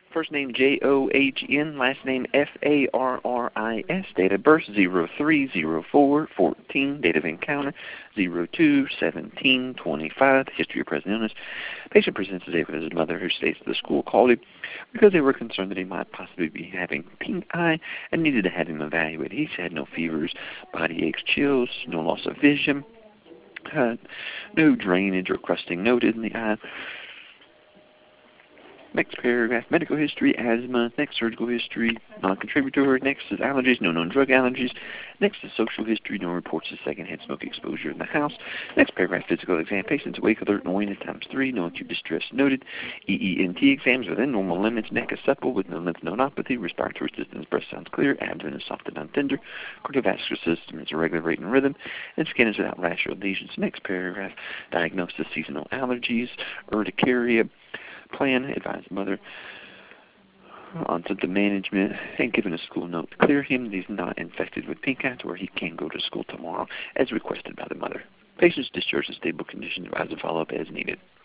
First name John, last name Farris. Date of birth 03/04/14. Date of encounter 02/17/25. History of present illness. Patient presents today with his mother, who states the school called him because they were concerned that he might possibly be having pink eye and needed to have him evaluated. He had no fevers, body aches, chills, no loss of vision, no drainage or crusting noted in the eye. Next paragraph, medical history, asthma. Next, surgical history, non-contributory. Next is allergies, no known drug allergies. Next is social history, no reports of secondhand smoke exposure in the house. Next paragraph, physical exam. Patients awake, alert, and waning times 3. No acute distress noted. EENT exams within normal limits. Neck is supple with no lymph nodopathy. Respiratory system, breast sounds clear. Abdomen is soft and untender. Cardiovascular system is a regular rate and rhythm. And skin is without rash or lesions. Next paragraph, diagnosis, seasonal allergies, urticaria. Plan, advise mother on symptom management, and given a school note to clear him that he's not infected with pink eye to where he can go to school tomorrow as requested by the mother. Patient's discharged in stable condition, advise to follow up as needed.